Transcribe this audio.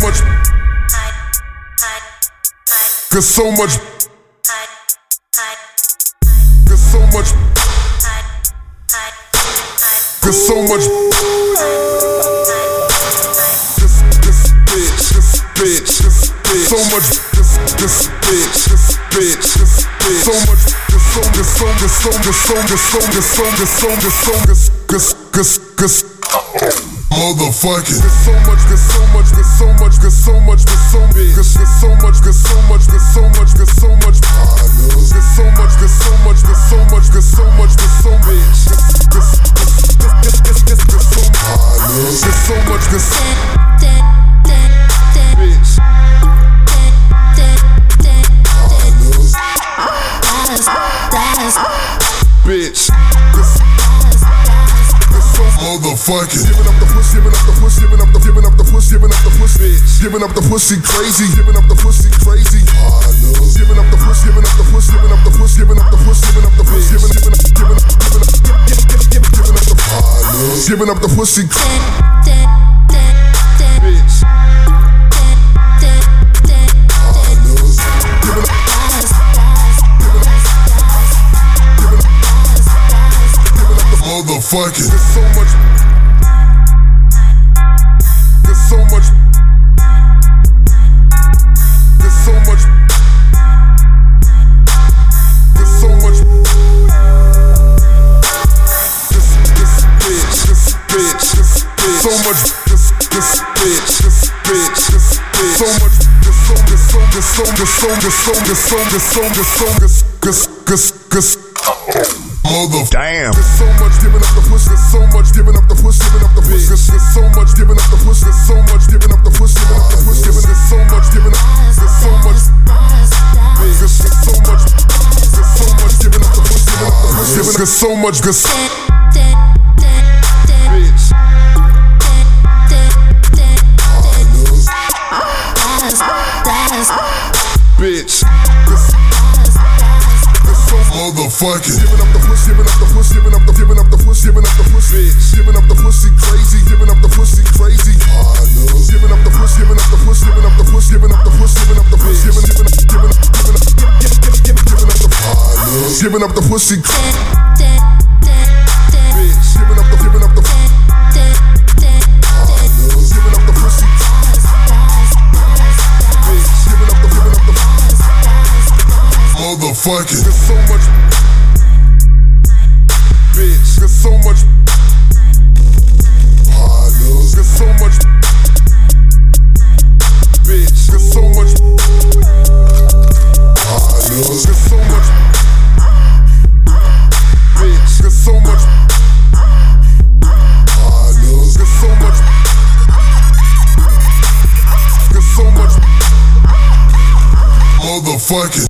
much. Got so much. Got so much. Got so much. This bitch. So much. This bitch. So much. Motherfucking. So much. Bitch. Motherfucking. Giving up the pussy, giving up the pussy, giving up the pussy, bitch. Giving up the pussy crazy, giving up the pussy crazy. Giving up the pussy, giving up the pussy, giving up the pussy, giving up the pussy, giving up the pussy, giving up the pussy, bitch. Motherfucking. There's so much. There's so much. There's so much. There's so much. This bitch. So much. This bitch. So much. Mother. Damn. There's so much giving up the pussy. There's so much giving up the pussy. Giving up the pussy. There's so much giving up the pussy. There's so much giving up the pussy. Giving up the pussy. There's so much giving up. There's so much. There's so much. There's so much giving up the pussy. Giving up the pussy. There's so much. Bitch. Bitch. Motherfucking. Giving up the pussy, giving up the pussy, giving up the pussy, giving up the pussy, bitch. Giving up the pussy crazy, giving up the pussy crazy. Giving up the pussy, giving up the pussy, giving up the pussy, giving up the pussy, giving up the pussy, giving up the pussy, bitch. Giving up the pussy, giving up the pussy, bitch. Giving up the motherfucking. There's so much. Bitch. There's so much. There's so much. Bitch. There's so much. There's so much. Bitch. There's so much. There's so much. There's so much. Motherfucking.